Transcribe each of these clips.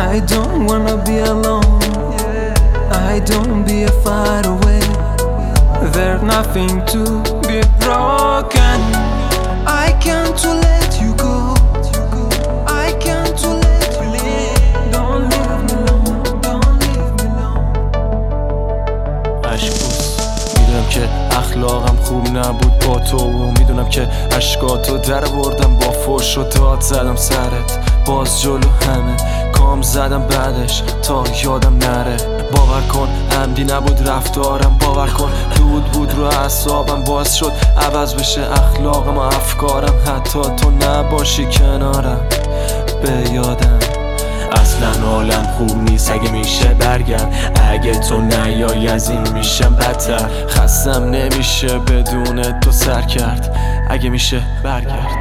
I don't wanna be alone. I don't be far away. There's nothing to be broken. I can't to let you go. I can't to let you leave. Don't leave me alone. Don't leave me alone. عشقوس میدونم که اخلاقم خوب نبود با تو و میدونم که عشقاتو در بردم با فوش و داد زدم سرت باز جلو همه کام زدم بعدش تا یادم نره. باور کن عمدی نبود رفتارم، باور کن دود بود رو اعصابم، باعث شد عوض بشه اخلاقم و افکارم. حتی تو نباشی کنارم به یادم اصلا حالم خوب نیست. اگه میشه برگرد، اگه تو نیای از این میشم بدتر. خستم نمیشه بدون تو سر کرد، اگه میشه برگرد.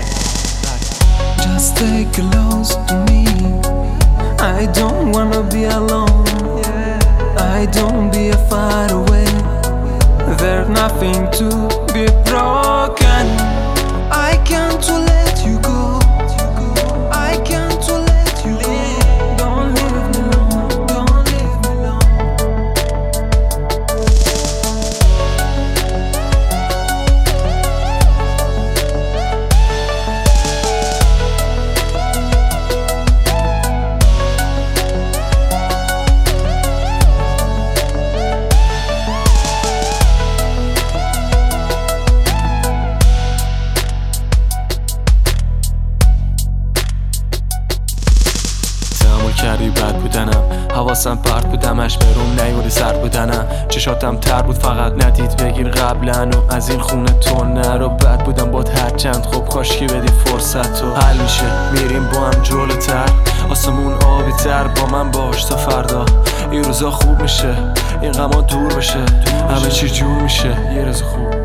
Just stay close to me. I don't wanna be alone. I don't be far away. There's nothing to be broken. I can't to let you go. I can't to let you leave. Don't leave me alone. Don't leave me alone. کردی بد بودنم، حواسم پرت بودمش به روم نیوری سر بودنم. چشاتم تر بود فقط ندید بگیر قبلن و از این خونه تو نرو. بد بودم باد هرچند خوب کاشکی بدی فرصت و حل میشه. میریم با هم جلوتر، آسمون آبی تر، با من باش تا فردا این روزا خوب میشه، این غما دور بشه، همه چی جور میشه یه روز خوب.